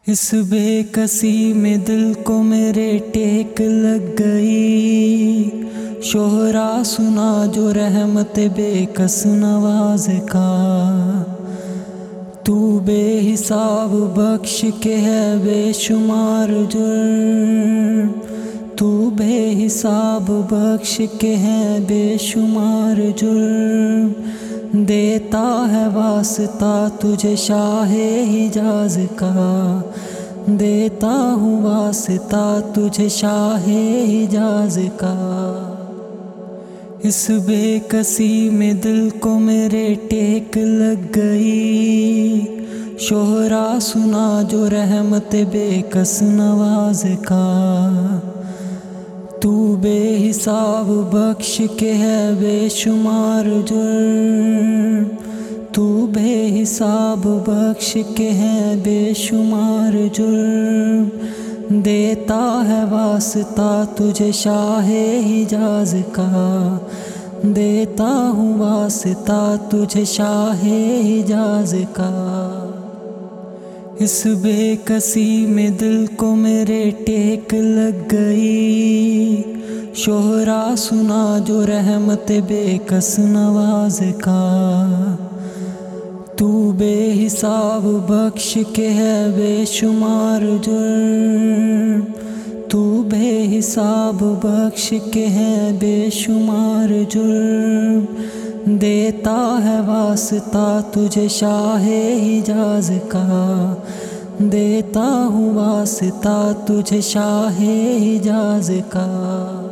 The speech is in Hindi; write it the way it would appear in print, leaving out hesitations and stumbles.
इस बेकसी में दिल को मेरे टेक लग गई। शोहरा सुना जो रहमत बेकस नवाज का। तू बेहिसाब बख्श के है बेशुमार जुर्म। तू बेहिसाब बख्श के है बेशुमार जुर्म। देता है वास्ता तुझे शाहे हिजाज का। देता हूँ वास्ता तुझे शाहे हिजाज का। इस बेकसी में दिल को मेरे टेक लग गई। शोहरा सुना जो रहमत बेकस नवाज का। तू बेहिसाब बख्श के है बेशुमार जुर्म। तू बेहिसाब बख्श के है बेशुमार जुर्म। देता है वास्ता तुझे शाहे हिजाज का। देता हूँ वास्ता तुझे शाहे हिजाज का। इस बेकसी में दिल को मेरे टेक लग गई। शोहरा सुना जो रहमत बेकस नवाज का। तू बेहिसाब बख्श के है बेशुमार जुर्म। तू बेहिसाब बख्श के है बेशुमार जुर्म। देता है वास्ता तुझे शाहे हिजाज का। देता हूँ वास्ता तुझे शाहे हिजाज का।